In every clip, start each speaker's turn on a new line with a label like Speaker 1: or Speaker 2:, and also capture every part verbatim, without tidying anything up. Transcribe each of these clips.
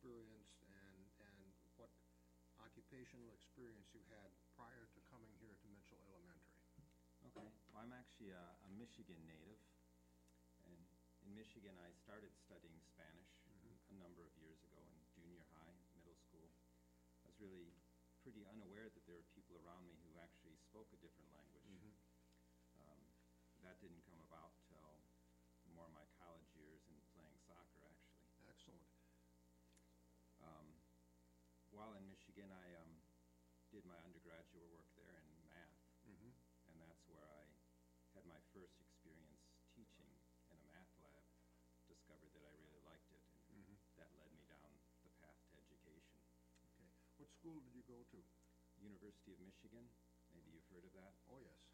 Speaker 1: experience and, and what occupational experience you had prior to coming here to Mitchell Elementary.
Speaker 2: Okay, well, I'm actually a, a Michigan native, and in Michigan I started studying Spanish mm-hmm. a number of years ago in junior high, middle school. I was really pretty unaware that there were people around me who actually spoke a different language. Mm-hmm. um, that didn't come about till more of my college years and playing soccer, actually.
Speaker 1: Excellent.
Speaker 2: Um, while in Michigan, I um, did my undergraduate work there in math, mm-hmm. and that's where I had my first experience teaching in a math lab, discovered that I really liked it, and mm-hmm. that led me down the path to education.
Speaker 1: Okay. What school did you go to?
Speaker 2: University of Michigan. Maybe you've heard of that?
Speaker 1: Oh, yes.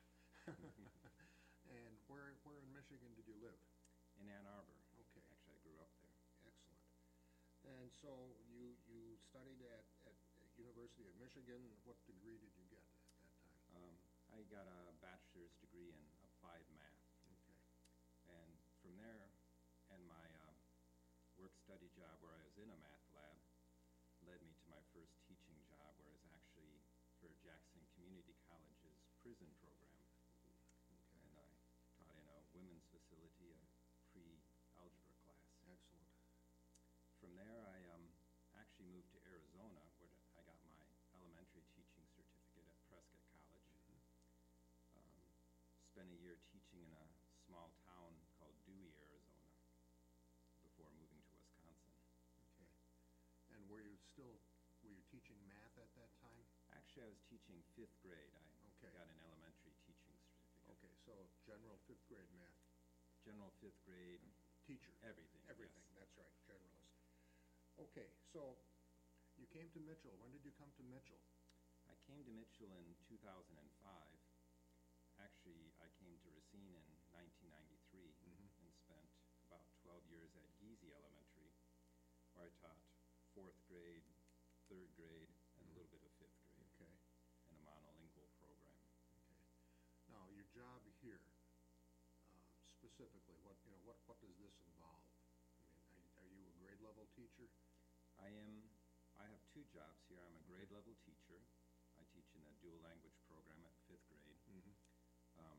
Speaker 1: And where, where in Michigan did you live?
Speaker 2: In Ann Arbor.
Speaker 1: Okay.
Speaker 2: Actually, I grew up there.
Speaker 1: Excellent. And so you, you studied at, at University of Michigan. What degree did you get at that time?
Speaker 2: Um, I got a bachelor's degree in applied math.
Speaker 1: Okay.
Speaker 2: And from there, and my uh, work-study job where I was in a math lab led me to my first teaching job, where I was actually for Jackson Community College's prison program. Okay. And I taught in a women's facility, a pre-algebra class.
Speaker 1: Excellent. From
Speaker 2: there, I um, actually moved to Arizona, where I got my elementary teaching certificate at Prescott College. Mm-hmm. um, spent a year teaching in a small town called Dewey, Arizona, before moving to Wisconsin.
Speaker 1: Okay. And were you still, were you teaching math at that time?
Speaker 2: Actually, I was teaching fifth grade. I
Speaker 1: okay.
Speaker 2: got an elementary teaching certificate.
Speaker 1: Okay, so general fifth grade math.
Speaker 2: General fifth grade.
Speaker 1: Teacher.
Speaker 2: Everything.
Speaker 1: Everything,
Speaker 2: yes.
Speaker 1: That's right, generalist. Okay, so you came to Mitchell. When did you come to Mitchell?
Speaker 2: I came to Mitchell in two thousand five. Actually, I came to Racine in nineteen ninety-three mm-hmm. and spent about twelve years at Giese Elementary, where I taught fourth grade, third grade, and mm-hmm. a little bit of fifth grade.
Speaker 1: Okay.
Speaker 2: In a monolingual program.
Speaker 1: Okay. Now, your job here, uh, specifically, what you know, what what does this involve? I mean, are, are you a grade level teacher?
Speaker 2: I am. I have two jobs here. I'm a grade okay. level teacher. I teach in a dual language program at fifth grade. Mm-hmm. Um,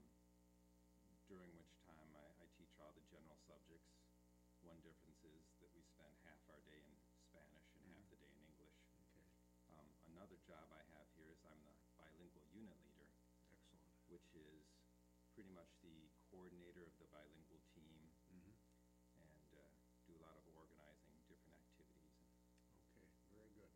Speaker 2: during which time I, I teach all the general subjects. One difference is that we spend half our day in Spanish and mm-hmm. half the day in English.
Speaker 1: Okay.
Speaker 2: Um, another job I have here is I'm the bilingual unit leader.
Speaker 1: Excellent.
Speaker 2: Which is pretty much the coordinator of the bilingual team mm-hmm. and uh, do a lot of organizing different activities.
Speaker 1: Okay, very good.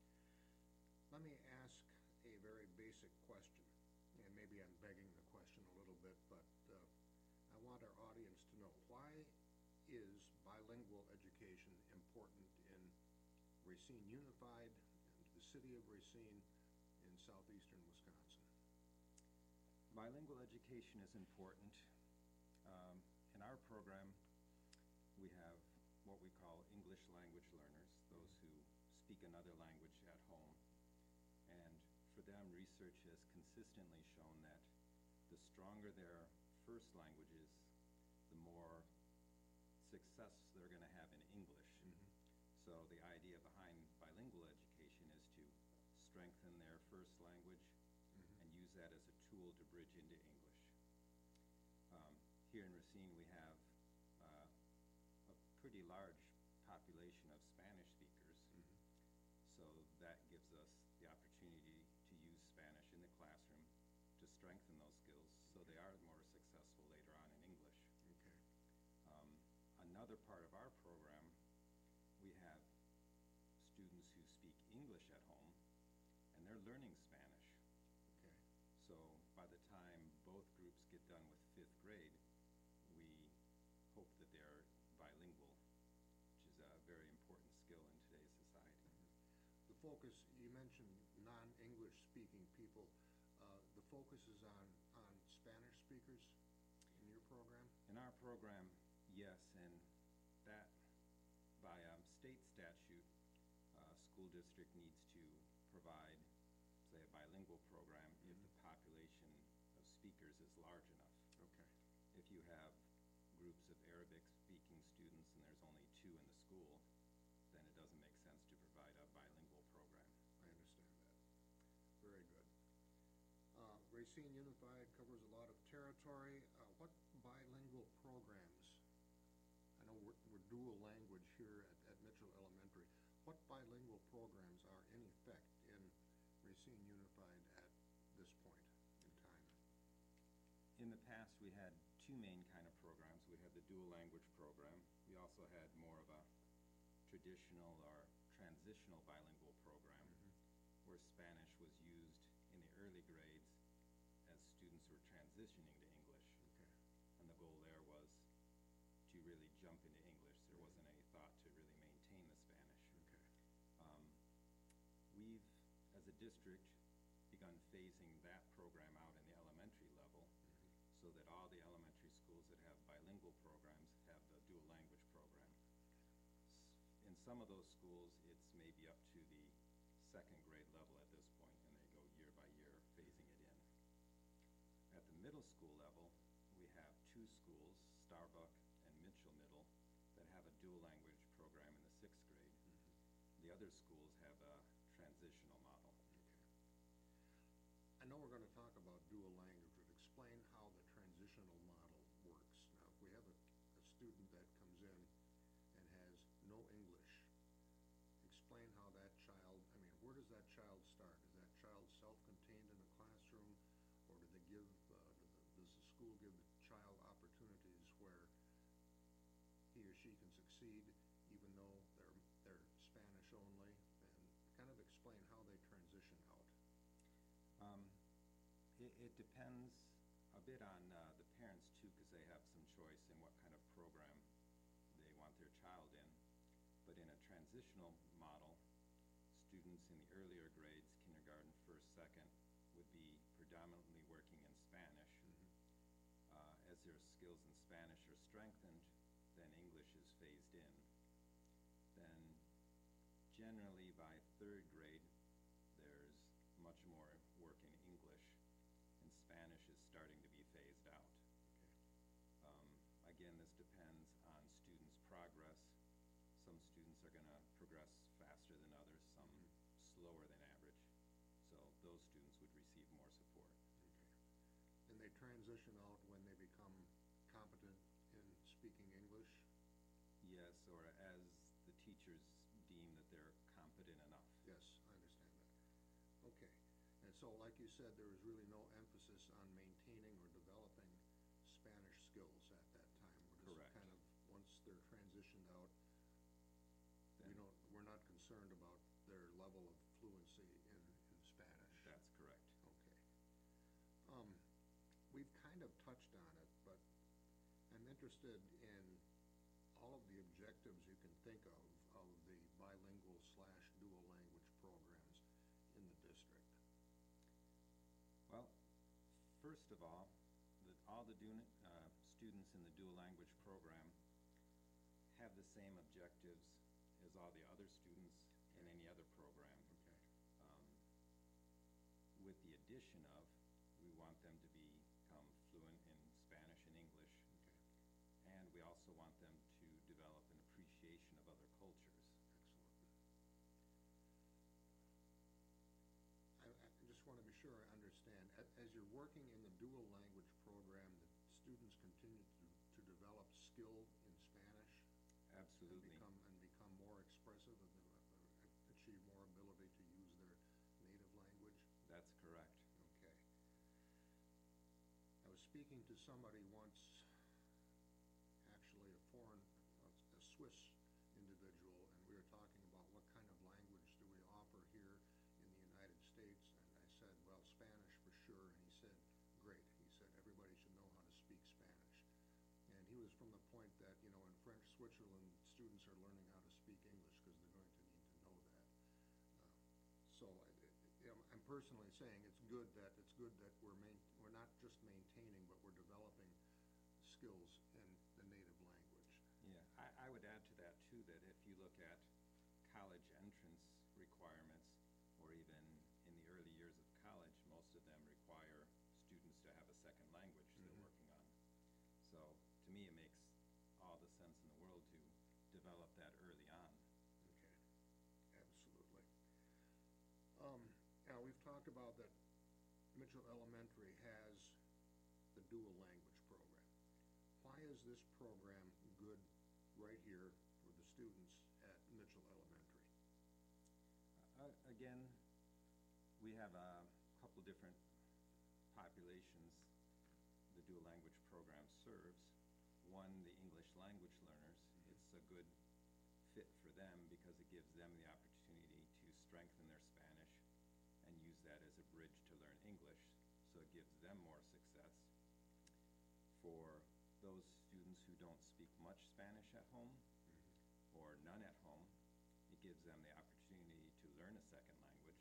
Speaker 1: Let me ask a very basic question, and maybe I'm begging the question a little bit, but uh, I want our audience to know, why is bilingual education important in Racine Unified and the city of Racine in southeastern Wisconsin?
Speaker 2: Bilingual education is important. Um, in our program, we have what we call English language learners, those who speak another language at home. And for them, research has consistently shown that the stronger their first language is, the more success they're going to have in English. Mm-hmm. So the idea behind bilingual education is to strengthen their first language mm-hmm. and use that as a tool to bridge into English. Um, here in Racine, we have uh, a pretty large population of Spanish speakers. Mm-hmm. So that gives us the opportunity to use Spanish in the classroom to strengthen those skills so they are more successful later on in English.
Speaker 1: Okay.
Speaker 2: Um, another part of our program, we have students who speak English at home and they're learning Spanish.
Speaker 1: Okay.
Speaker 2: So by the time both groups get done with fifth grade, we hope that they're bilingual, which is a very important skill in today's society.
Speaker 1: The focus, you mentioned non-English speaking people, uh, the focus is on, on Spanish speakers in your program?
Speaker 2: In our program, yes, and that by um, state statute, uh, school district needs to provide, say, a bilingual program mm-hmm. if the population of speakers is large enough.
Speaker 1: Okay.
Speaker 2: If you have groups of Arabic speaking students and there's only two in the school, then it doesn't make sense to
Speaker 1: Racine Unified covers a lot of territory. Uh, what bilingual programs, I know we're, we're dual language here at, at Mitchell Elementary. What bilingual programs are in effect in Racine Unified at this point in time?
Speaker 2: In the past, we had two main kind of programs. We had the dual language program. We also had more of a traditional or transitional bilingual program where Spanish was used in the early grades as students were transitioning to English.
Speaker 1: Okay.
Speaker 2: And the goal there was to really jump into English. There wasn't any thought to really maintain the Spanish.
Speaker 1: Okay.
Speaker 2: Um, we've, as a district, begun phasing that program out in the elementary level so that all the elementary schools that have bilingual programs have the dual language program. S- In some of those schools, it's maybe up to the second grade level at this point, and they go year by year phasing it in. At the middle school level, we have two schools, Starbuck and Mitchell Middle, that have a dual language program in the sixth grade. The other schools have a transitional model.
Speaker 1: I know we're going to talk about dual language, but explain how the transitional model works. Now, if we have a, a student that comes in and has no English, explain how that child, I mean, where does that child start? Is that child self-contained in a classroom, or do they give, uh, do the, does the school give the child opportunities where he or she can succeed even though they're, they're Spanish only? And kind of explain how they transition out.
Speaker 2: Um, it, it depends a bit on uh, the parents too, because they have some choice in what kind of program they want their child in. But in a transitional model, students in the earlier grades, kindergarten, first, second, would be predominantly working in Spanish.
Speaker 1: Mm-hmm.
Speaker 2: Uh, as their skills in Spanish are strengthened, then English is phased in. Then generally by third grade, there's much more work in English, and Spanish is starting to be phased out.
Speaker 1: Okay.
Speaker 2: Um, again, this depends on students' progress. Some students are going to progress faster than others, some slower than average. So those students would receive more support.
Speaker 1: Okay. And they transition out when they become competent in speaking English?
Speaker 2: Yes, or as the teachers deem that they're competent enough.
Speaker 1: Yes, I understand that. Okay. And so, like you said, there was really no emphasis on maintaining or developing Spanish skills at that time. We're just
Speaker 2: Correct.
Speaker 1: kind of, once they're transitioned out, we
Speaker 2: Then-
Speaker 1: don't, we're not concerned about their level of fluency in, in Spanish.
Speaker 2: That's correct.
Speaker 1: Okay. Um, we've kind of touched on it, but I'm interested in all of the objectives you can think of, of the bilingual slash dual language programs in the district.
Speaker 2: Well, first of all, the, all the du- uh, students in the dual language program have the same objectives as all the other students in any other program.
Speaker 1: Okay.
Speaker 2: Um, with the addition of, we want them to become fluent in Spanish and English,
Speaker 1: Okay.
Speaker 2: and we also want them to develop an appreciation of other cultures.
Speaker 1: Excellent. I, I just want to be sure I understand. A- As you're working in the dual language program, the students continue to, to develop skill in Spanish?
Speaker 2: Absolutely.
Speaker 1: And become, and become more expressive and uh, achieve more ability to use their native language?
Speaker 2: That's correct.
Speaker 1: Okay. I was speaking to somebody once, actually a foreign, a a Swiss individual, and we were talking about what kind of language do we offer here in the United States, and I said, well, Spanish for sure, and he said, great. He said, everybody should know how to speak Spanish. And he was from the point that, you know, in French Switzerland, students are learning how to speak English because they're going to need to know that. Uh, So I- I- I'm- I'm personally saying it's good that, it's good that we're main, we're not just maintaining, but we're developing skills in the native language.
Speaker 2: Yeah, I, I would add to that too, that if you look at college entrance requirements, or even in the early years of college, most of them require students to have a second language they're
Speaker 1: Mhm.
Speaker 2: working on. So, to me, it makes all the sense in the world to develop that early on.
Speaker 1: Okay, absolutely. Um, Now, we've talked about that Mitchell Mitchell Elementary has the dual language program. Why is this program good right here for the students at Mitchell Elementary?
Speaker 2: Uh, again, we have a couple different populations the dual language program serves. One, the English language learners. It's a good fit for them because it gives them the opportunity to strengthen their Spanish and use that as a bridge to learn English, so it gives them more success. For those students who don't speak much Spanish at home, mm-hmm. or none at home, it gives them the opportunity to learn a second language.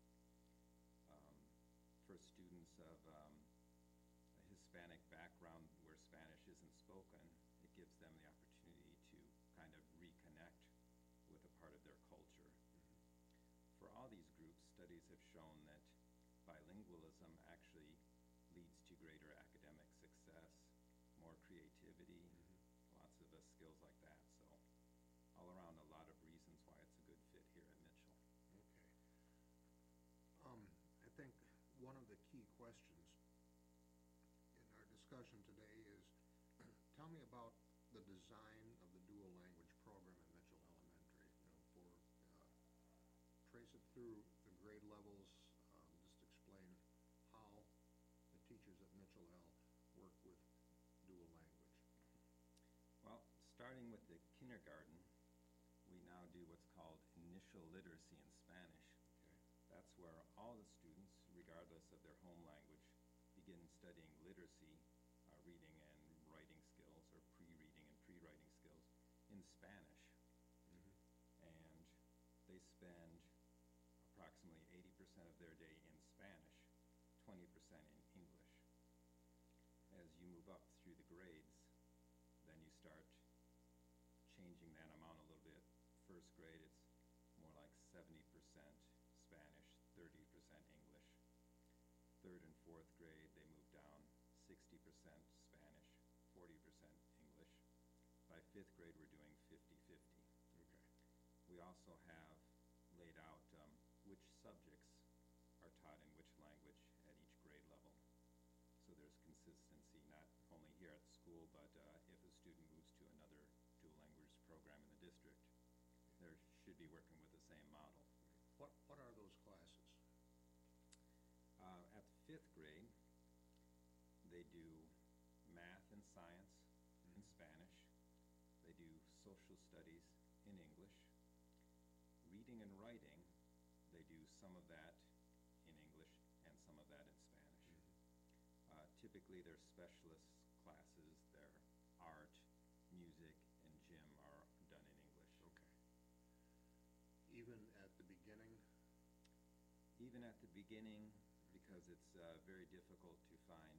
Speaker 2: Um, for students of um, a Hispanic background where Spanish isn't spoken, it gives them the opportunity to kind of reconnect with a part of their culture. Mm-hmm. For all these groups, studies have shown that bilingualism actually leads to greater academic success, more creativity, mm-hmm. lots of uh, skills like that. So all around, a lot of reasons why it's a good fit here at Mitchell.
Speaker 1: Okay. Um, I think one of the key questions in our discussion today is, tell me about the design of the dual language program at Mitchell Elementary. You know, for uh, trace it through the grade levels. Um, just explain how the teachers at Mitchell L work with dual language.
Speaker 2: Well, starting with the kindergarten, we now do what's called initial literacy in Spanish.
Speaker 1: Okay.
Speaker 2: That's where all the students, regardless of their home language, begin studying literacy, uh, reading and writing skills, or pre-reading and pre-writing skills in Spanish. Mm-hmm. And they spend approximately eighty percent of their day in Spanish, twenty percent in English. As you move up through the grades, then you start changing that amount a little bit. First grade, it's more like seventy percent Spanish, thirty percent English. Third and fourth grade, they move down sixty percent Spanish, forty percent English. By fifth grade, we're doing fifty fifty.
Speaker 1: Okay.
Speaker 2: We also have laid out um, which subjects are taught in which language at each grade level. So there's consistency not only here at the school, but uh, if a student moves to another dual language program in the district, they should be working with the same model.
Speaker 1: What, what are those classes?
Speaker 2: Uh, at the fifth grade, they do math and science mm-hmm. in Spanish. They do social studies in English. Reading and writing, they do some of that in English and some of that in Spanish. Mm-hmm. Uh, typically, their specialist classes, their art, music, and gym are done in English.
Speaker 1: Okay. Even at the beginning?
Speaker 2: Even at the beginning, because it's uh, very difficult to find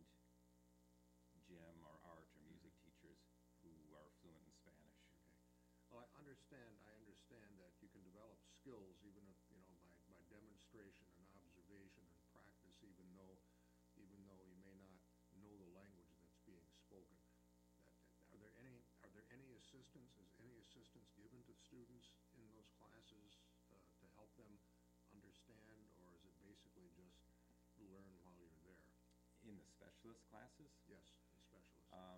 Speaker 2: gym or art or music mm-hmm. teachers who are fluent in Spanish.
Speaker 1: Okay. Well, I understand, I understand that you can develop skills even if, you know, by, by demonstration and observation and practice, even though, even though you may not know the language that's being spoken. That, are there any, are there any assistance, is any assistance given to students in those classes uh, to help them understand, or is it basically just learn while you're there?
Speaker 2: In the specialist classes?
Speaker 1: Yes, the specialist.
Speaker 2: Um,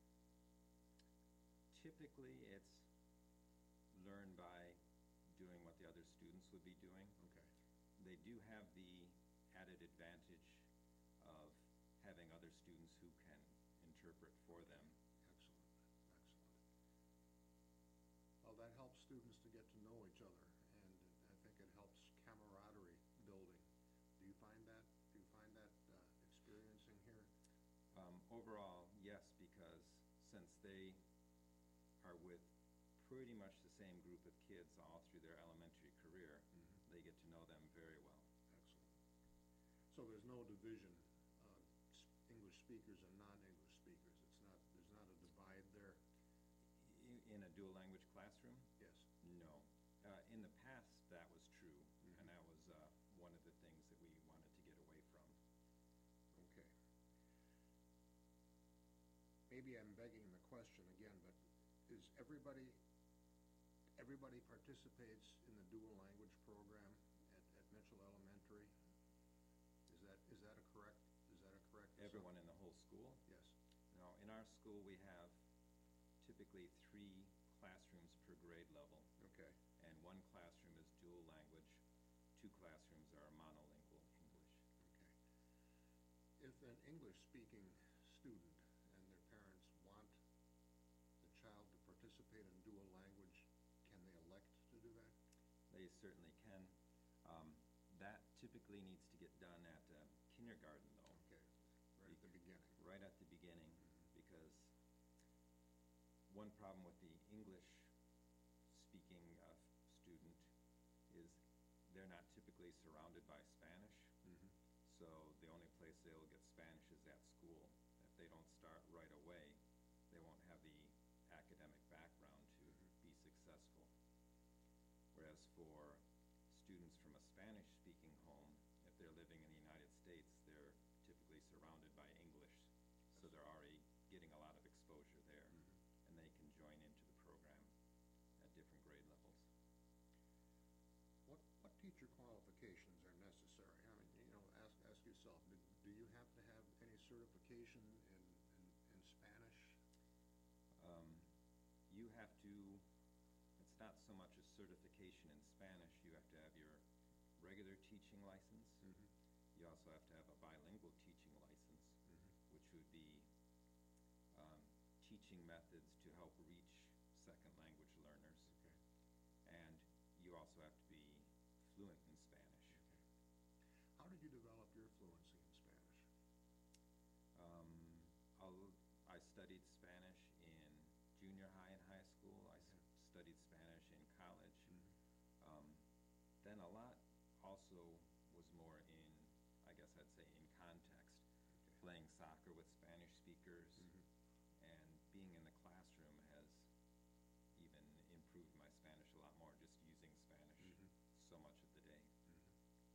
Speaker 2: typically, it's learn by doing what the other students would be doing.
Speaker 1: Okay.
Speaker 2: They do have the added advantage of having other students who can interpret for them.
Speaker 1: Excellent, excellent. Well, that helps students to get to know each other, and I think it helps camaraderie building. Do you find that? Do you find that uh, experiencing here?
Speaker 2: Um, overall, yes, because since they are with pretty much the same group of kids all through their elementary career, mm-hmm. they get to know them very well.
Speaker 1: Excellent. So there's no division, uh, English speakers and non-English speakers. It's not, there's not a divide there?
Speaker 2: In, in a dual language classroom?
Speaker 1: Yes.
Speaker 2: No. Uh, in the past, that was true, mm-hmm. and that was uh, one of the things that we wanted to get away from.
Speaker 1: Okay. Maybe I'm begging the question again, but is everybody, everybody participates in the dual language program at, at Mitchell Elementary? Is that, is that a correct
Speaker 2: Everyone in the whole school?
Speaker 1: Yes.
Speaker 2: No, in our school, we have typically three classrooms per grade level,
Speaker 1: Okay.
Speaker 2: and one classroom is dual language, two classrooms are monolingual English.
Speaker 1: Okay. If an English-speaking student and their parents want the child to participate in dual language, can they elect to do that?
Speaker 2: They certainly can. Um, That typically needs to get done at uh, kindergarten, though.
Speaker 1: Okay, right at the beginning.
Speaker 2: Right at the beginning, because one problem with the English-speaking uh, student is they're not typically surrounded by Spanish.
Speaker 1: Mhm.
Speaker 2: So the only place they'll get Spanish is at school. If they don't start right away, they won't have the academic background to be successful. Whereas for students from a Spanish-speaking home, if they're living in the United States, they're typically surrounded by English, so they're already getting a lot of exposure there,
Speaker 1: Mhm.
Speaker 2: and they can join into the program at different grade levels.
Speaker 1: What, what teacher qualifications are necessary? I mean, you know, ask, ask yourself, do, do you have to have any certification in, in, in Spanish?
Speaker 2: Um, You have to, it's not so much a certification in Spanish, you have to have your regular teaching license.
Speaker 1: Mhm.
Speaker 2: You also have to have a bilingual teaching license,
Speaker 1: Mhm.
Speaker 2: which would be um, teaching methods to help reach second language learners.
Speaker 1: Okay.
Speaker 2: And you also have to be fluent in Spanish.
Speaker 1: Okay. How did you develop your fluency in Spanish?
Speaker 2: Um, I'll- I studied Spanish in junior high and high school. I s-
Speaker 1: Okay.
Speaker 2: studied Spanish in college.
Speaker 1: Mhm.
Speaker 2: Um, Then a lot also was more in, I guess I'd say, in context.
Speaker 1: Okay.
Speaker 2: Playing soccer with Spanish speakers
Speaker 1: Mhm.
Speaker 2: and being in the classroom has even improved my Spanish a lot more, just using Spanish
Speaker 1: Mhm.
Speaker 2: so much of the day.
Speaker 1: Mhm.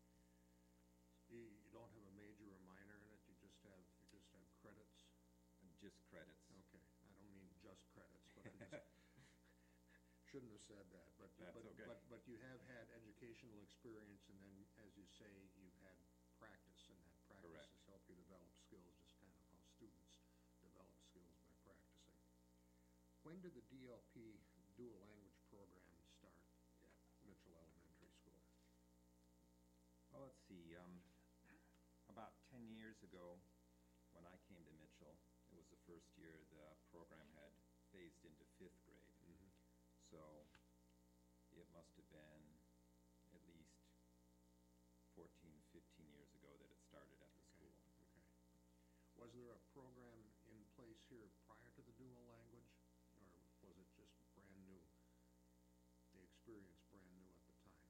Speaker 1: You, you don't have a major or minor in it, you just have, you just have credits?
Speaker 2: And Just credits.
Speaker 1: Okay, I don't mean just credits, but I just, shouldn't have said that, but.
Speaker 2: That's
Speaker 1: but-
Speaker 2: okay.
Speaker 1: But, but you have had educational experience, and then, as you say, you've had practice, and that practice
Speaker 2: Correct.
Speaker 1: has helped you develop skills, just kind of how students develop skills by practicing. When did the D L P dual language program start at Mitchell Elementary School?
Speaker 2: Well, let's see, um, about ten years ago, when I came to Mitchell, it was the first year the program had phased into fifth grade.
Speaker 1: Mhm.
Speaker 2: So it must have been at least fourteen, fifteen years ago that it started at the
Speaker 1: Okay,
Speaker 2: school.
Speaker 1: okay. Was there a program in place here prior to the dual language, or was it just brand new? The experience brand new at the time?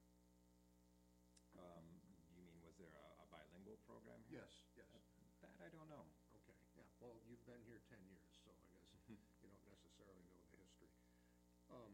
Speaker 2: Um, you mean, was there a, a bilingual program here?
Speaker 1: Yes, yes.
Speaker 2: Uh, That I don't know.
Speaker 1: Okay, yeah, well, you've been here ten years, so I guess you don't necessarily know the history. Um,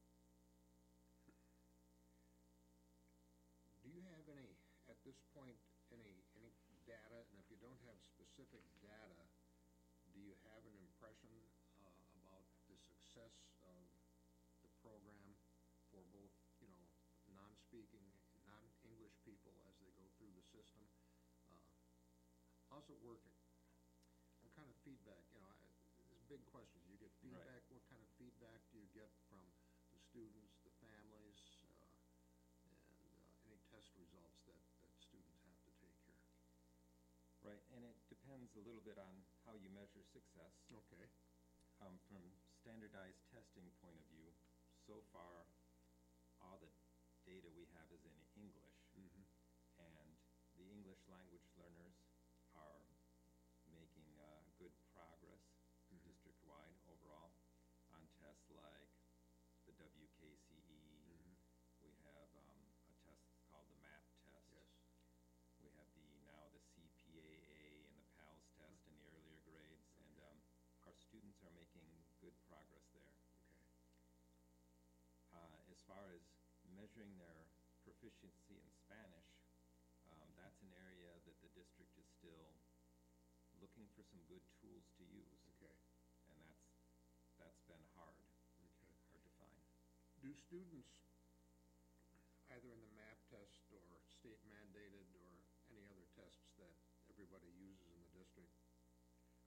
Speaker 1: Do you have any, at this point, any, any data, and if you don't have specific data, do you have an impression uh, about the success of the program for both, you know, non-speaking, non-English people as they go through the system? Uh, How's it working? What kind of feedback, you know, I- there's big questions. You get
Speaker 2: Right.
Speaker 1: feedback, what kind of feedback do you get from the students, the families, uh, and uh, any test results that, that students have to take here?
Speaker 2: Right, and it depends a little bit on how you measure success.
Speaker 1: Okay.
Speaker 2: Um, from standardized testing point of view, so far, all the data we have is in English.
Speaker 1: Mhm.
Speaker 2: And the English language learners are making uh, good progress
Speaker 1: Mhm.
Speaker 2: district-wide overall on tests like the W K C E.
Speaker 1: Mhm.
Speaker 2: We have um, a test called the MAP test.
Speaker 1: Yes.
Speaker 2: We have the, now the C P A A and the PALS test in the earlier grades, and um, our students are making good progress there.
Speaker 1: Okay.
Speaker 2: Uh, As far as measuring their proficiency in Spanish, um, that's an area that the district is still looking for some good tools to use,
Speaker 1: Okay.
Speaker 2: and that's, that's been hard,
Speaker 1: Okay.
Speaker 2: hard to find.
Speaker 1: Do students, either in the MAP test or state mandated or any other tests that everybody uses in the district,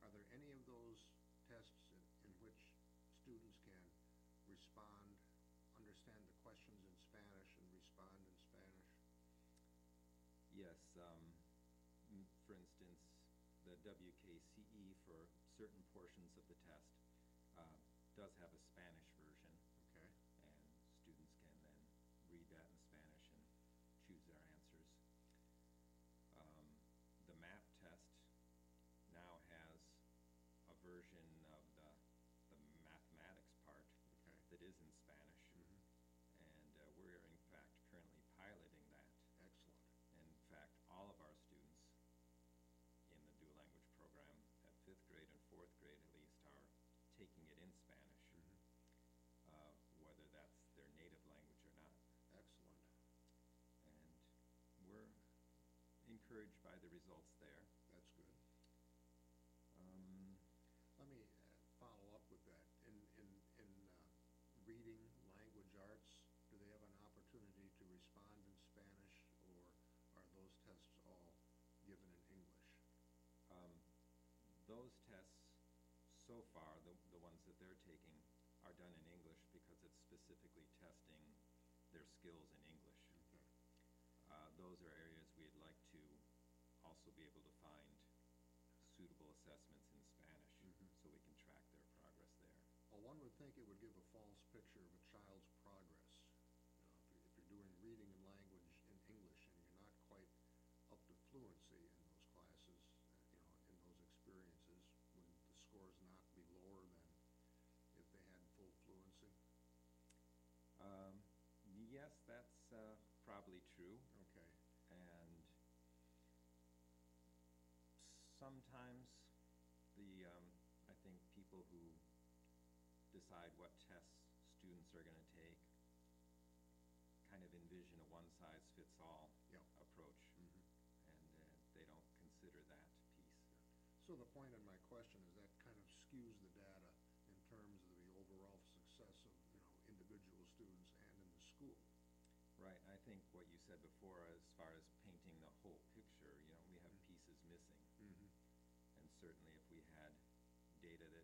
Speaker 1: are there any of those tests in, in which students can respond, understand the questions in Spanish and respond in Spanish?
Speaker 2: Yes, um, m- for instance, the W K C E for certain portions of the test uh, does have a Spanish version,
Speaker 1: Okay,
Speaker 2: and students can then read that in Spanish and choose their answers. Um, the MAP test now has a version of the, the mathematics part
Speaker 1: okay.
Speaker 2: that is in Spanish,
Speaker 1: Mhm.
Speaker 2: and uh, we're in fact currently piloting that.
Speaker 1: Excellent.
Speaker 2: In fact, all of our students in the dual language program at fifth grade and fourth grade at least are taking it in Spanish,
Speaker 1: Mhm.
Speaker 2: uh, whether that's their native language or not.
Speaker 1: Excellent.
Speaker 2: And we're encouraged by the results there.
Speaker 1: That's good.
Speaker 2: Um,
Speaker 1: Let me uh, follow up with that. In, in, in uh, reading language arts, do they have an opportunity to respond in Spanish, or are those tests all given in English?
Speaker 2: um, those tests, so far, the, the ones that they're taking, are done in English because it's specifically testing their skills in English.
Speaker 1: Okay.
Speaker 2: Uh, those are areas we'd like to also be able to find suitable assessments in Spanish,
Speaker 1: Mhm.
Speaker 2: so we can track their progress there.
Speaker 1: Well, one would think it would give a false picture of a child's progress. You know, if you're, if you're doing reading and language in English and you're not quite up to fluency in those classes, uh, you know, in those experiences, would the scores not be lower than if they had full fluency?
Speaker 2: Um, yes, that's uh, probably true,
Speaker 1: Okay.
Speaker 2: and sometimes the, um, I think people who decide what tests students are gonna take kind of envision a one-size-fits-all
Speaker 1: Yep.
Speaker 2: approach,
Speaker 1: Mhm.
Speaker 2: and uh, they don't consider that piece.
Speaker 1: So the point in my question is that kind of skews the data in terms of the overall success of, you know, individual students and in the school.
Speaker 2: Right, I think what you said before, as far as painting the whole picture, you know, we have
Speaker 1: Mhm.
Speaker 2: pieces missing.
Speaker 1: Mm-hmm.
Speaker 2: And certainly if we had data that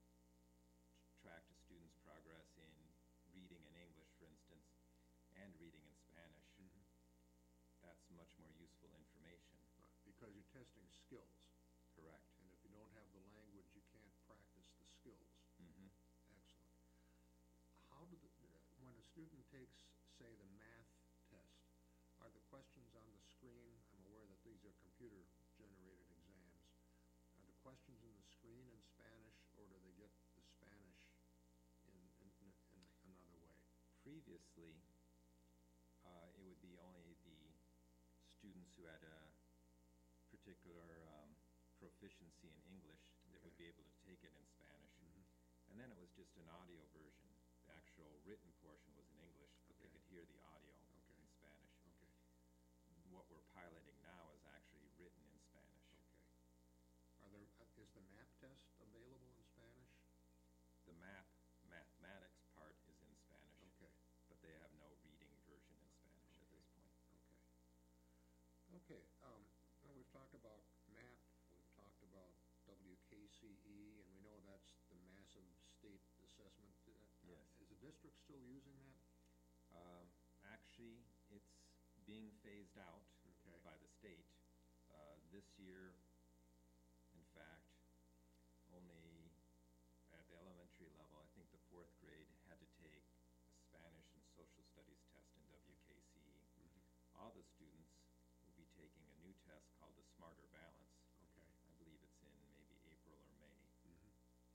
Speaker 2: t- tracked a student's progress in reading in English, for instance, and reading in Spanish,
Speaker 1: Mm-hmm.
Speaker 2: that's much more useful information.
Speaker 1: Right, because you're testing skills,
Speaker 2: Correct.
Speaker 1: and if you don't have the language, you can't practice the skills.
Speaker 2: Mm-hmm.
Speaker 1: Excellent. How do the, uh, when a student takes, say, the math test, are the questions on the screen, I'm aware that these are computer-generated exams, are the questions in the screen in Spanish, or do they get the Spanish in, in, in in another way?
Speaker 2: Previously, uh, it would be only the students who had a particular um, proficiency in English that would
Speaker 1: Okay.
Speaker 2: be able to take it in Spanish.
Speaker 1: Mhm.
Speaker 2: And then it was just an audio version. The actual written portion was in English, but they
Speaker 1: Okay.
Speaker 2: could hear the audio
Speaker 1: Okay.
Speaker 2: in Spanish.
Speaker 1: Okay,
Speaker 2: What we're piloting now is actually written in Spanish.
Speaker 1: okay. Are there, uh, is the MAP test available in Spanish?
Speaker 2: The MAP mathematics part is in Spanish,
Speaker 1: Okay,
Speaker 2: but they have no reading version in Spanish at this point.
Speaker 1: okay. Okay, um, well, we've talked about MAP, we've talked about W K C E, and we know that's the massive state assessment. Uh,
Speaker 2: Yes.
Speaker 1: Is the district still using that?
Speaker 2: Um, Actually, it's being phased out
Speaker 1: Okay.
Speaker 2: by the state. Uh, This year, in fact, only at the elementary level, I think the fourth grade had to take a Spanish and social studies test in W K C E.
Speaker 1: Mhm.
Speaker 2: All the students will be taking a new test called the Smarter Balance.
Speaker 1: Okay.
Speaker 2: I believe it's in maybe April or May.
Speaker 1: Mhm.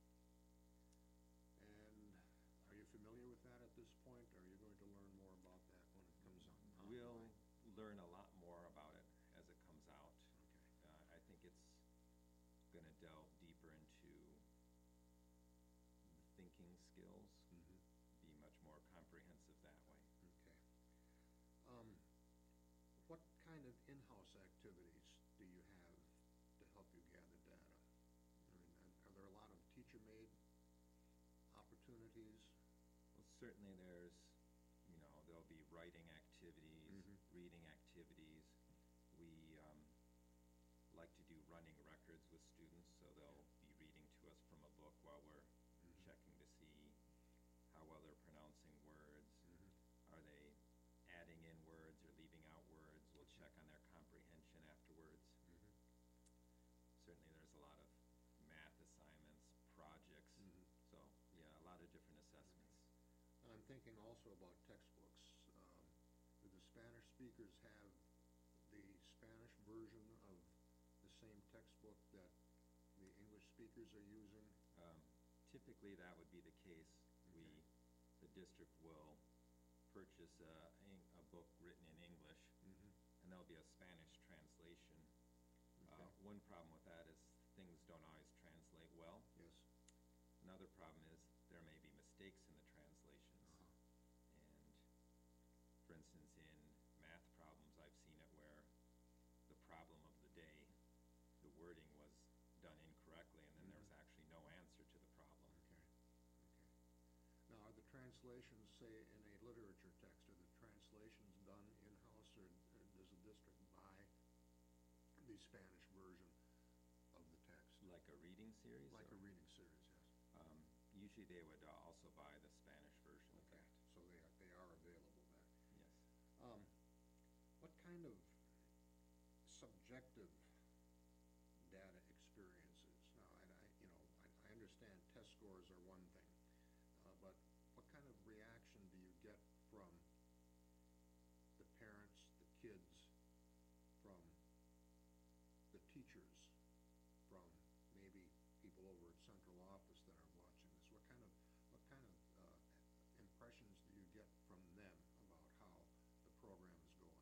Speaker 1: And are you familiar with that at this point, or are you going to learn more about that when it comes on?
Speaker 2: We'll
Speaker 1: online?
Speaker 2: learn a lot more about it as it comes out.
Speaker 1: Okay.
Speaker 2: Uh, I think it's gonna delve deeper into the thinking skills,
Speaker 1: Mhm.
Speaker 2: be much more comprehensive that way.
Speaker 1: Okay. Um, what kind of in-house activities do you have to help you gather data? I mean, and are there a lot of teacher-made opportunities?
Speaker 2: Well, certainly there's, you know, there'll be writing activities,
Speaker 1: Mhm.
Speaker 2: reading activities. We um, like to do running records with students, so they'll be while we're
Speaker 1: Mhm.
Speaker 2: checking to see how well they're pronouncing words.
Speaker 1: Mhm.
Speaker 2: Are they adding in words or leaving out words? We'll check on their comprehension afterwards.
Speaker 1: Mhm.
Speaker 2: Certainly, there's a lot of math assignments, projects.
Speaker 1: Mhm.
Speaker 2: So, yeah, a lot of different assessments.
Speaker 1: And I'm thinking also about textbooks. Um, Do the Spanish speakers have the Spanish version of the same textbook that the English speakers are using?
Speaker 2: Um, Typically, that would be the case. We,
Speaker 1: Okay.
Speaker 2: the district will purchase a, eng- a book written in English,
Speaker 1: Mhm.
Speaker 2: and there'll be a Spanish translation. Uh,
Speaker 1: Okay.
Speaker 2: One problem with that is things don't always translate well.
Speaker 1: Yes.
Speaker 2: Another problem is there may be mistakes in the translations.
Speaker 1: Uh-huh.
Speaker 2: And for instance, in math problems, I've seen it where the problem of the day, the wording was done incorrectly, and then there was
Speaker 1: Mhm.
Speaker 2: actually no answer to the problem.
Speaker 1: Okay. Okay. Now, are the translations, say, in a literature text, are the translations done in-house, or or does the district buy the Spanish version of the text?
Speaker 2: Like a reading series?
Speaker 1: Like
Speaker 2: or-
Speaker 1: a reading series, yes.
Speaker 2: Um, Usually they would uh, also buy the Spanish version of
Speaker 1: Okay,
Speaker 2: that.
Speaker 1: so they are, they are available then.
Speaker 2: Yes.
Speaker 1: Um, What kind of subjective data experiences? Now, I, I, you know, I, I understand test scores are one thing, uh, but what kind of reaction do you get from the parents, the kids, from the teachers, from maybe people over at central office that are watching this? What kind of, what kind of, uh, impressions do you get from them about how the program is going?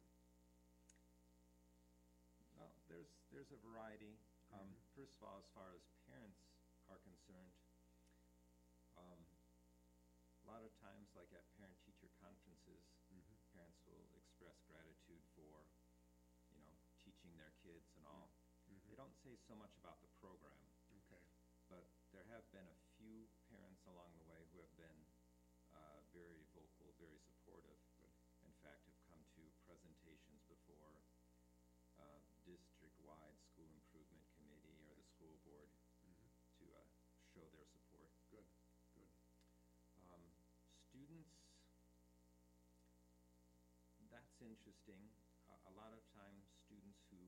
Speaker 2: Well, there's, there's a variety. Um,
Speaker 1: Mhm.
Speaker 2: First of all, as far as parents are concerned, um, a lot of times, like at parent-teacher conferences,
Speaker 1: Mhm.
Speaker 2: parents will express gratitude for, you know, teaching their kids and all.
Speaker 1: Mhm.
Speaker 2: They don't say so much about the program,
Speaker 1: Okay.
Speaker 2: but there have been a few parents along the way who have been uh, very vocal, very supportive.
Speaker 1: Good.
Speaker 2: In fact, have come to presentations before uh, district-wide school improvement committee or the school board
Speaker 1: Mhm.
Speaker 2: to uh, show their support.
Speaker 1: Good, good.
Speaker 2: Um, Students, that's interesting. A- A lot of times, students who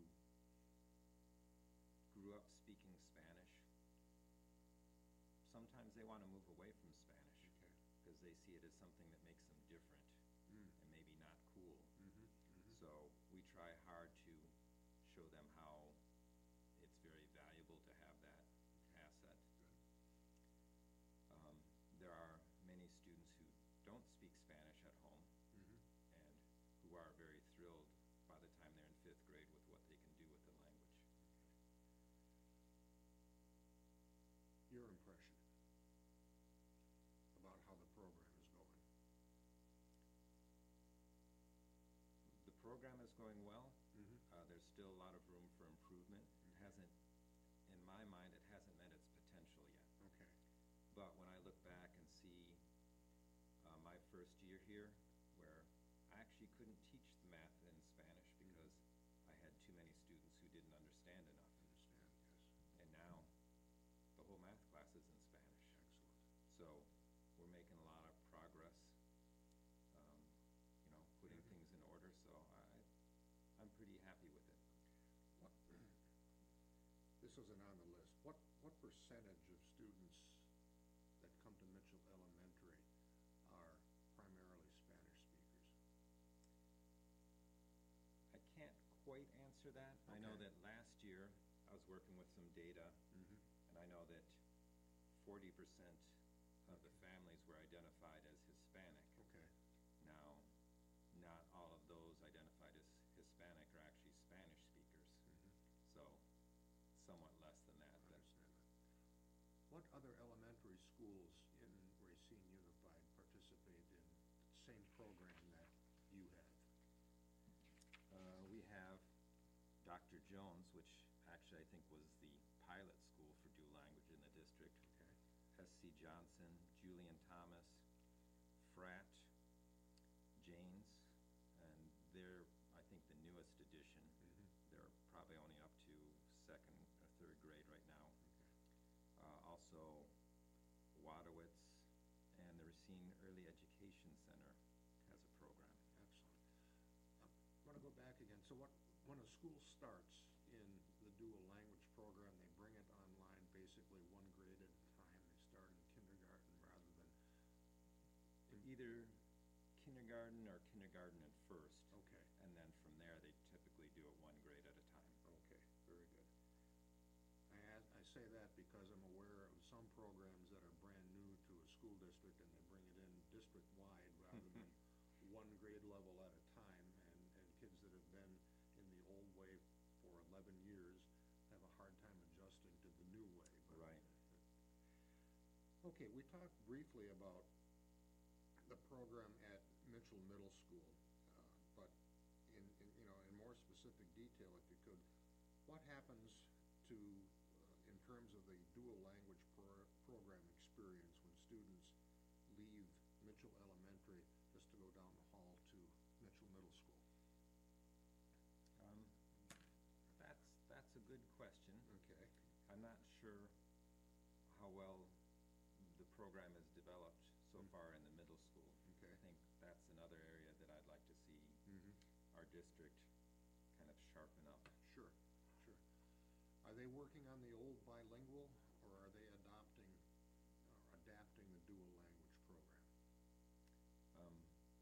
Speaker 2: grew up speaking Spanish, sometimes they want to move away from Spanish
Speaker 1: Okay.
Speaker 2: because they see it as something that makes them different
Speaker 1: Mm.
Speaker 2: and maybe not cool.
Speaker 1: Mhm. Mhm.
Speaker 2: So we try hard to show them how it's very valuable to have that asset.
Speaker 1: Good.
Speaker 2: Um, There are many students who don't speak Spanish at home
Speaker 1: Mhm.
Speaker 2: and who are very thrilled by the time they're in fifth grade with what they can do with the language.
Speaker 1: Your impression about how the program is going?
Speaker 2: The program is going well.
Speaker 1: Mhm.
Speaker 2: Uh, There's still a lot of room for improvement. It hasn't, in my mind, it hasn't met its potential yet.
Speaker 1: Okay.
Speaker 2: But when I look back and see uh, my first year here, where I actually couldn't teach the math in Spanish because I had too many students who didn't understand enough.
Speaker 1: Understand, yes.
Speaker 2: And now, the whole math class is in Spanish.
Speaker 1: Excellent.
Speaker 2: So, we're making a lot of progress, um, you know, putting
Speaker 1: Mhm.
Speaker 2: things in order, so I, I'm pretty happy with it.
Speaker 1: What, this isn't on the list. What, what percentage of students that come to Mitchell Elementary are primarily Spanish speakers?
Speaker 2: I can't quite answer that. I know
Speaker 1: Okay.
Speaker 2: that last year, I was working with some data,
Speaker 1: Mhm.
Speaker 2: and I know that forty percent of the families were identified as Hispanic.
Speaker 1: Okay.
Speaker 2: Now, not all of those identified as Hispanic are actually Spanish speakers,
Speaker 1: Mhm.
Speaker 2: so somewhat less than that.
Speaker 1: I
Speaker 2: but-
Speaker 1: understand that. What other elementary schools in Racine Unified participate in the same program that you have?
Speaker 2: Uh, We have Doctor Jones, which actually I think was the pilot school for dual language in the district.
Speaker 1: Okay.
Speaker 2: S C Johnson, Julian Thomas, Frat, Janes, and they're, I think, the newest edition.
Speaker 1: Mhm.
Speaker 2: They're probably only up to second or third grade right now.
Speaker 1: Okay.
Speaker 2: Uh, Also, Racine Early Education Center has a program.
Speaker 1: Excellent. I want to go back again. So what, when a school starts in the dual language program, they bring it online basically one grade at a time. They start in kindergarten rather than,
Speaker 2: Either kindergarten or kindergarten at first.
Speaker 1: okay,
Speaker 2: And then from there, they typically do it one grade at a time.
Speaker 1: okay, very good. I ask, I say that because I'm aware of some programs that are brand new to a school district and they bring it in district-wide rather than one grade level at a time, and, and kids that have been in the old way for eleven years have a hard time adjusting to the new way. But-
Speaker 2: Right.
Speaker 1: Okay, we talked briefly about the program at Mitchell Middle School, uh, but in, in, you know, in more specific detail, if you could, what happens to, uh, in terms of the dual language pro- program experience when students leave Mitchell Elementary just to go down the hall to Mitchell Middle School?
Speaker 2: Um, That's, that's a good question.
Speaker 1: Okay,
Speaker 2: I'm not sure how well the program is developed so
Speaker 1: Mm.
Speaker 2: far in the middle school.
Speaker 1: okay.
Speaker 2: I think that's another area that I'd like to see
Speaker 1: Mm-hmm.
Speaker 2: our district kind of sharpen up.
Speaker 1: Sure, sure. Are they working on the old bilingual, or are they adopting, or adapting the dual language program?
Speaker 2: Um,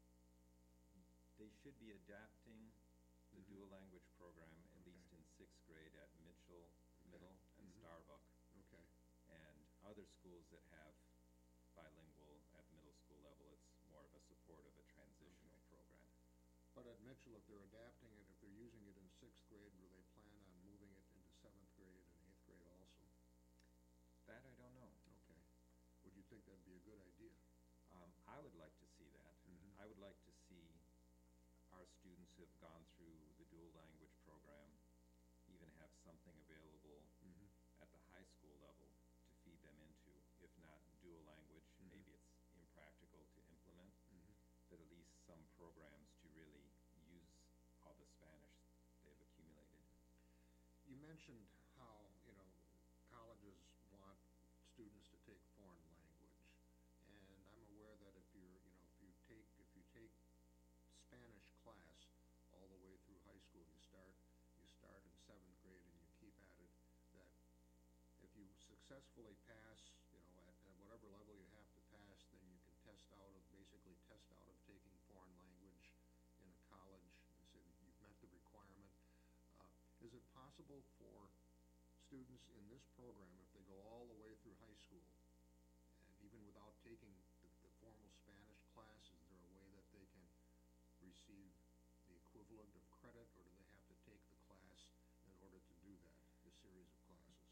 Speaker 2: They should be adapting the
Speaker 1: Mhm.
Speaker 2: dual language program, at
Speaker 1: Okay.
Speaker 2: least in sixth grade at Mitchell
Speaker 1: Okay.
Speaker 2: Middle and
Speaker 1: Mhm.
Speaker 2: Starbuck.
Speaker 1: Okay,
Speaker 2: And other schools that have bilingual at middle school level, it's more of a support of a transitional
Speaker 1: Okay.
Speaker 2: program.
Speaker 1: but at Mitchell, if they're adapting it, if they're using it in sixth grade, do they plan on moving it into seventh grade and eighth grade also?
Speaker 2: That I don't know.
Speaker 1: Okay. Would you think that'd be a good idea?
Speaker 2: Um, I would like to see that.
Speaker 1: Mhm.
Speaker 2: I would like to see our students who have gone through the dual language program even have something available
Speaker 1: Mm-hmm.
Speaker 2: at the high school level to feed them into. If not dual language,
Speaker 1: Mhm.
Speaker 2: maybe it's impractical to implement,
Speaker 1: Mm-hmm.
Speaker 2: but at least some programs to really use all the Spanish they've accumulated.
Speaker 1: You mentioned how, you know, colleges want students to take foreign language. And I'm aware that if you're, you know, if you take, if you take Spanish class all the way through high school, you start, you start in seventh grade and you keep at it, that if you successfully pass, you know, at, at whatever level you have to pass, then you can test out of, basically test out of taking foreign language in a college, and say that you've met the requirement. Uh, Is it possible for students in this program, if they go all the way through high school, and even without taking the, the formal Spanish class, is there a way that they can receive the equivalent of credit, or do they have to take the class in order to do that, the series of classes?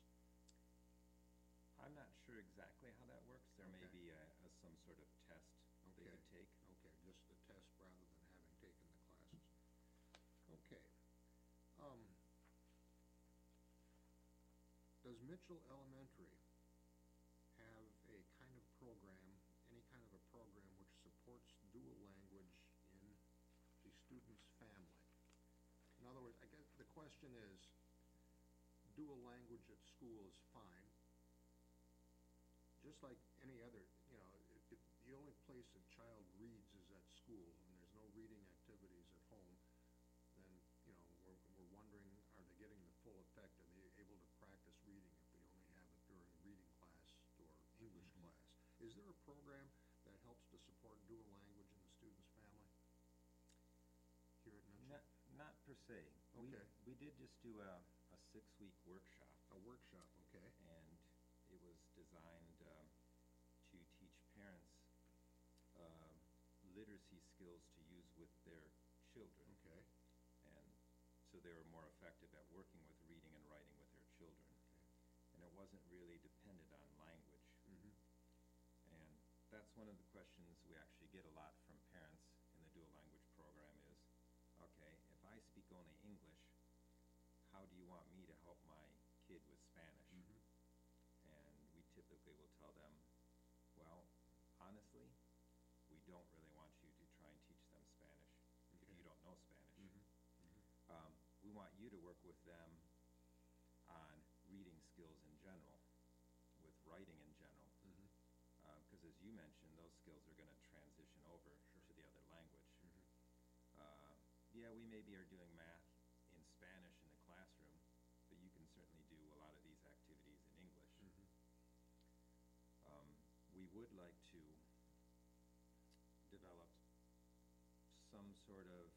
Speaker 2: I'm not sure exactly how that works. There may
Speaker 1: Okay.
Speaker 2: be a, a some sort of test they
Speaker 1: Okay.
Speaker 2: could take.
Speaker 1: Okay, just the test rather than having taken the classes. Okay. Um, Does Mitchell Elementary have a kind of program, any kind of a program which supports dual language in the student's family? In other words, I guess the question is, dual language at school is fine, just like any other, you know, if, if the only place a child reads is at school and there's no reading activities at home, then, you know, we're, we're wondering, are they getting the full effect? Are they able to practice reading if they only have it during reading class or English
Speaker 2: Mhm.
Speaker 1: class? Is there a program that helps to support dual language in the student's family here at Mitchell?
Speaker 2: Not, not per se. We-
Speaker 1: Okay.
Speaker 2: We did just do a, a six-week workshop,
Speaker 1: A workshop, okay,
Speaker 2: and it was designed um, to teach parents uh, literacy skills to use with their children.
Speaker 1: okay,
Speaker 2: And so they were more effective at working with reading and writing with their children.
Speaker 1: okay.
Speaker 2: And it wasn't really dependent on language.
Speaker 1: Mm-hmm.
Speaker 2: And that's one of the questions we actually get a lot from parents in the dual language program is, okay, if I speak only English, how do you want me to help my kid with Spanish?
Speaker 1: Mm-hmm.
Speaker 2: And we typically will tell them, well, honestly, we don't really want you to try and teach them Spanish if
Speaker 1: Okay.
Speaker 2: you don't know Spanish.
Speaker 1: Mm-hmm. Mm-hmm.
Speaker 2: Um, we want you to work with them on reading skills in general, with writing in general.
Speaker 1: Mm-hmm.
Speaker 2: Because as you mentioned, those skills are gonna transition over
Speaker 1: Sure.
Speaker 2: to the other language.
Speaker 1: Mhm.
Speaker 2: Uh, yeah, we maybe are doing math in Spanish in the classroom, but you can certainly do a lot of these activities in English.
Speaker 1: Mhm.
Speaker 2: Um, we would like to develop some sort of,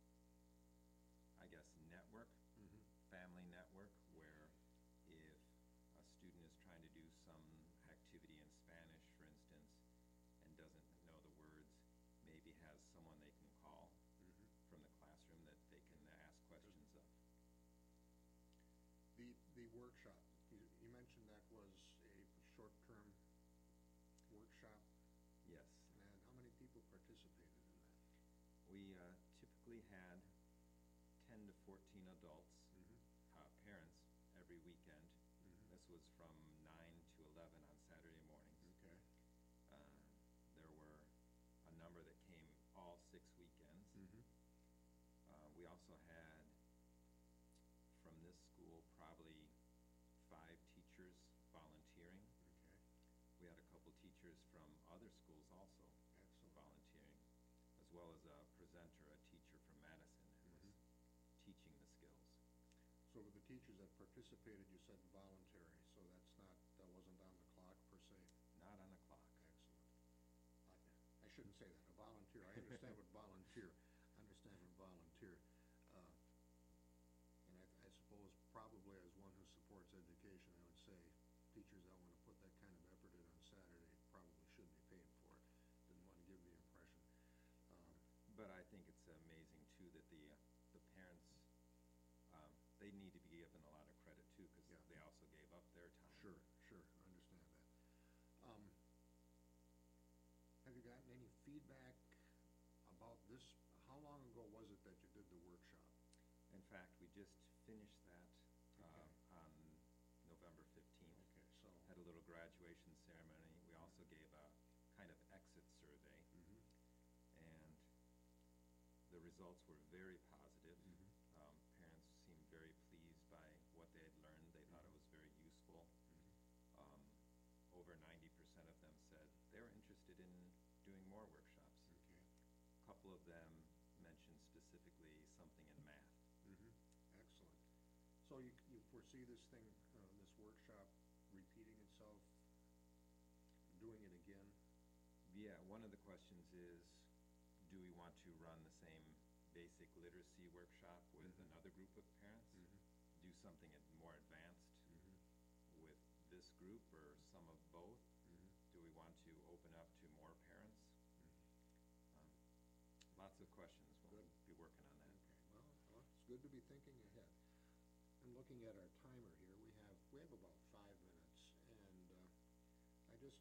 Speaker 2: I guess, network,
Speaker 1: Mhm.
Speaker 2: family network, where if a student is trying to do some activity in Spanish, for instance, and doesn't know the words, maybe has someone they can call
Speaker 1: Mhm.
Speaker 2: from the classroom that they can ask questions of.
Speaker 1: The, the workshop, you, you mentioned that was a short-term workshop,
Speaker 2: Yes.
Speaker 1: and how many people participated in that?
Speaker 2: We uh, typically had ten to fourteen adults,
Speaker 1: Mhm.
Speaker 2: uh, parents, every weekend.
Speaker 1: Mhm.
Speaker 2: This was from nine to eleven on Saturday mornings.
Speaker 1: Okay.
Speaker 2: Uh, There were a number that came all six weekends.
Speaker 1: Mhm.
Speaker 2: Uh, We also had, from this school, probably five teachers volunteering.
Speaker 1: Okay.
Speaker 2: We had a couple teachers from other schools also
Speaker 1: Excellent.
Speaker 2: volunteering, as well as a presenter, a teacher from Madison, who was
Speaker 1: Mhm.
Speaker 2: teaching the skills.
Speaker 1: So with the teachers that participated, you said voluntary, so that's not, that wasn't on the clock per se?
Speaker 2: Not on the clock.
Speaker 1: Excellent. I, I shouldn't say that, a volunteer, I understand what volunteer, I understand what volunteer. uh, And I, I suppose probably as one who supports education, I would say teachers that want to put that kind of effort in on Saturday probably should be paid for it. Didn't want to give the impression. Um,
Speaker 2: But I think it's amazing too that the, uh, the parents, um, they need to be given a lot of credit too, because
Speaker 1: Yeah.
Speaker 2: they also gave up their time.
Speaker 1: Sure, sure, I understand that. Um, Have you gotten any feedback about this? How long ago was it that you did the workshop?
Speaker 2: In fact, we just finished that uh,
Speaker 1: Okay.
Speaker 2: on November fifteenth.
Speaker 1: Okay, so.
Speaker 2: Had a little graduation ceremony. We also gave a kind of exit survey,
Speaker 1: Mhm.
Speaker 2: and the results were very positive.
Speaker 1: Mhm.
Speaker 2: Um, Parents seemed very pleased by what they had learned. They thought it was very useful.
Speaker 1: Mhm.
Speaker 2: Um, Over ninety percent of them said they were interested in doing more workshops.
Speaker 1: Okay.
Speaker 2: A couple of them mentioned specifically something in math.
Speaker 1: Mhm. Excellent. So you, you foresee this thing, uh, this workshop repeating itself, doing it again?
Speaker 2: Yeah, one of the questions is, do we want to run the same basic literacy workshop with
Speaker 1: Mhm.
Speaker 2: another group of parents?
Speaker 1: Mhm.
Speaker 2: Do something ad- more advanced
Speaker 1: Mhm.
Speaker 2: with this group or some of both?
Speaker 1: Mhm.
Speaker 2: Do we want to open up to more parents?
Speaker 1: Mhm.
Speaker 2: Um, Lots of questions. We'll
Speaker 1: Good.
Speaker 2: be working on that.
Speaker 1: Okay, well, well, it's good to be thinking ahead. And looking at our timer here, we have, we have about five minutes, and uh, I just,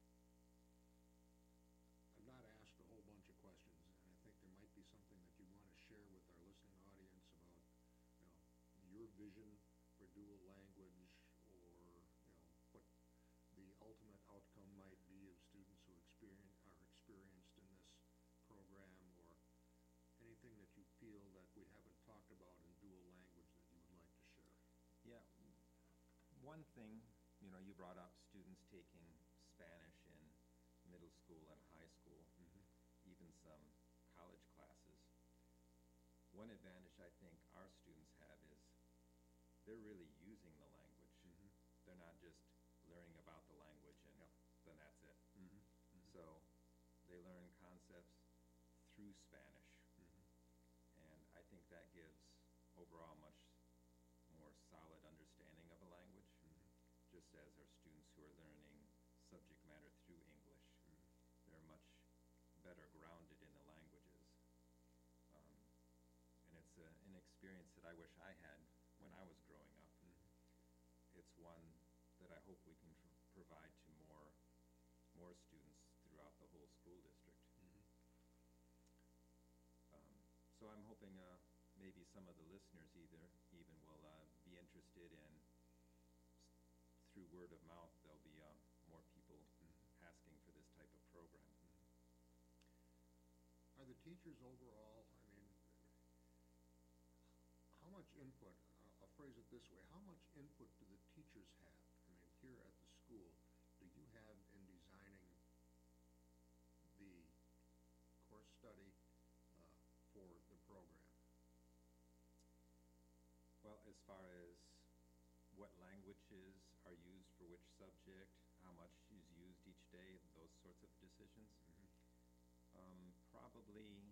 Speaker 1: I've not asked a whole bunch of questions, and I think there might be something that you want to share with our listening audience about, you know, your vision for dual language, or, you know, what the ultimate outcome might be of students who experience, are experienced in this program, or anything that you feel that we haven't talked about in dual language that you would like to share.
Speaker 2: Yeah, one thing, you know, you brought up students taking Spanish in middle school and high school,
Speaker 1: Mhm.
Speaker 2: even some college classes. One advantage I think our students have is they're really using the language.
Speaker 1: Mhm.
Speaker 2: They're not just learning about the language and
Speaker 1: Yeah.
Speaker 2: then that's it.
Speaker 1: Mhm. Mhm.
Speaker 2: So they learn concepts through Spanish,
Speaker 1: Mhm.
Speaker 2: and I think that gives overall much more solid understanding of a language,
Speaker 1: Mhm.
Speaker 2: just as our students who are learning subject matter through English.
Speaker 1: Mhm.
Speaker 2: They're much better grounded in the languages. Um, And it's a, an experience that I wish I had when I was growing up.
Speaker 1: Mhm.
Speaker 2: It's one that I hope we can tr- provide to more, more students throughout the whole school district.
Speaker 1: Mhm.
Speaker 2: Um, So I'm hoping uh, maybe some of the listeners either, even will uh, be interested in, s- through word of mouth, there'll be uh, more people
Speaker 1: Mhm.
Speaker 2: asking for this type of program.
Speaker 1: Are the teachers overall, I mean, how much input, I'll- I'll phrase it this way, how much input do the teachers have? I mean, here at the school, do you have in designing or study uh, for the program?
Speaker 2: Well, as far as what languages are used for which subject, how much is used each day, those sorts of decisions, um, probably,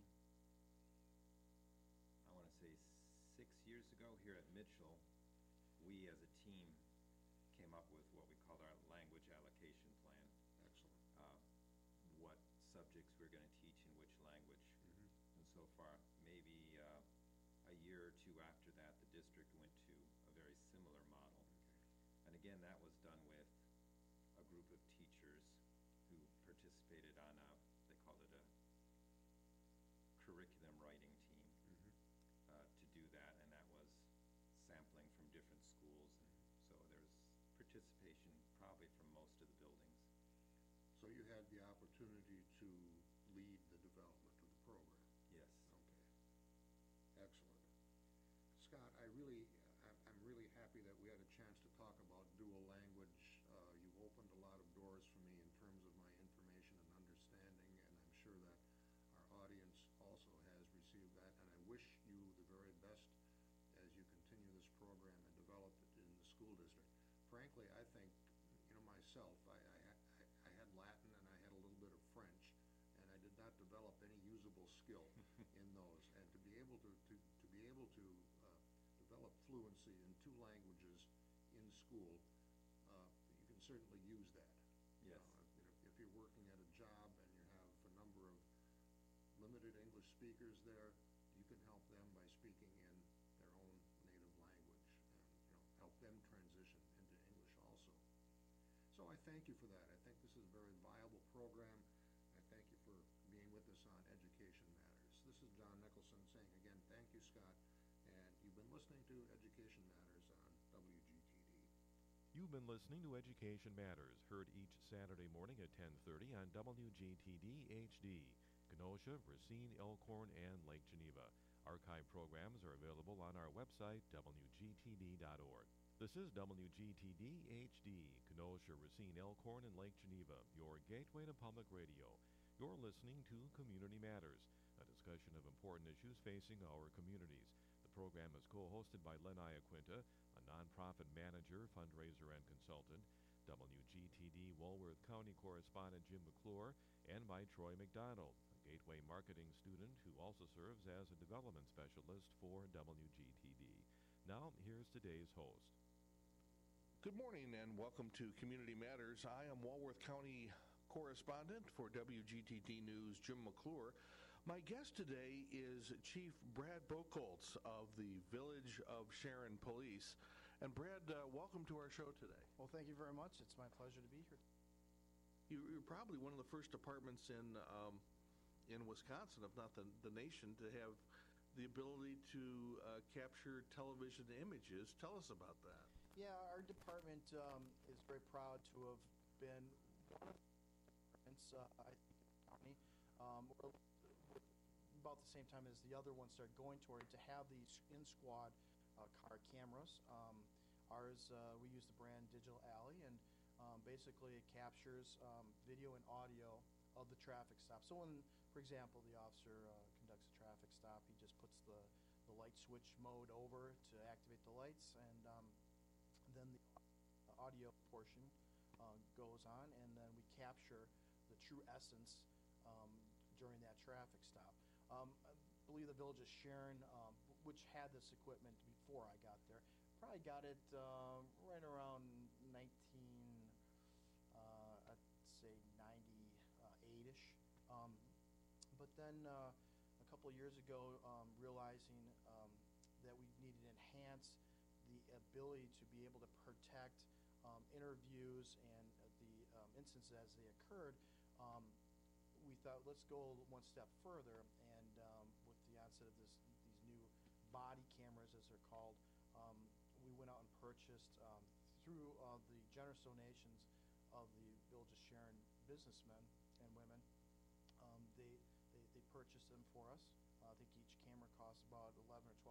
Speaker 2: I want to say six years ago here at Mitchell, we as a team came up with what we called our language allocation plan.
Speaker 1: Excellent.
Speaker 2: Uh, what subjects we're going to teach in which language.
Speaker 1: Mhm.
Speaker 2: And so far, maybe uh, a year or two after that, the district went to a very similar model.
Speaker 1: Okay.
Speaker 2: And again, that was done with a group of teachers who participated on a, they called it a curriculum writing team
Speaker 1: Mhm.
Speaker 2: uh, to do that, and that was sampling from different schools. And so there's participation probably from most of the buildings.
Speaker 1: So you had the opportunity to lead the development of the program?
Speaker 2: Yes.
Speaker 1: Okay. Excellent. Scott, I really, I- I'm really happy that we had a chance to talk about dual language. Uh, You've opened a lot of doors for me in terms of my information and understanding, and I'm sure that our audience also has received that. And I wish you the very best as you continue this program and develop it in the school district. Frankly, I think, you know, myself, I, I, ha- I- I had Latin and I had a little bit of French, and I did not develop any usable skill in those. And to be able to, to, to be able to uh, develop fluency in two languages in school, uh, you can certainly use that. You
Speaker 2: Yes.
Speaker 1: know, if, if you're working at a job and you have a number of limited English speakers there, you can help them by speaking in their own native language and, you know, help them transition into English also. So I thank you for that. I think this is a very viable program. I thank you for being with us on Education Matters. This is John Nicholson saying again, thank you, Scott, and you've been listening to Education Matters on W G T D.
Speaker 3: You've been listening to Education Matters, heard each Saturday morning at ten thirty on W G T D H D, Kenosha, Racine, Elkhorn, and Lake Geneva. Archive programs are available on our website, W G T D dot org. This is W G T D H D, Kenosha, Racine, Elkhorn, and Lake Geneva, your gateway to public radio. You're listening to Community Matters, a discussion of important issues facing our communities. The program is co-hosted by Len Iaquinta, a nonprofit manager, fundraiser, and consultant, W G T D Walworth County correspondent Jim McClure, and by Troy McDonald, a Gateway marketing student who also serves as a development specialist for W G T D. Now, here's today's host.
Speaker 4: Good morning and welcome to Community Matters. I am Walworth County correspondent for W G T D News, Jim McClure. My guest today is Chief Brad Bokoltz of the Village of Sharon Police. And Brad, uh, welcome to our show today.
Speaker 5: Well, thank you very much. It's my pleasure to be here.
Speaker 4: You- You're probably one of the first departments in um, in Wisconsin, if not the, the nation, to have the ability to uh, capture television images. Tell us about that.
Speaker 5: Yeah, our department um, is very proud to have been one of the departments, uh, I think, in the county, um, we're about the same time as the other ones started going toward to have these in-squad uh, car cameras. Um, ours, uh, we use the brand Digital Alley, and um, basically it captures um, video and audio of the traffic stop. So when, for example, the officer uh, conducts a traffic stop, he just puts the, the light switch mode over to activate the lights, and um, then the audio portion uh, goes on, and then we capture the true essence um, during that traffic stop. Um, I believe the Village of Sharon, um, which had this equipment before I got there, probably got it uh, right around nineteen, uh, I'd say ninety-eight-ish. Um, but then uh, a couple of years ago, um, realizing um, that we needed to enhance the ability to be able to protect um, interviews and uh, the um, instances as they occurred, um, we thought, let's go one step further, and um, with the onset of this, these new body cameras, as they're called, um, we went out and purchased, um, through uh, the generous donations of the Village of Sharon businessmen and women, um, they, they, they purchased them for us. Uh, I think each camera costs about eleven or twelve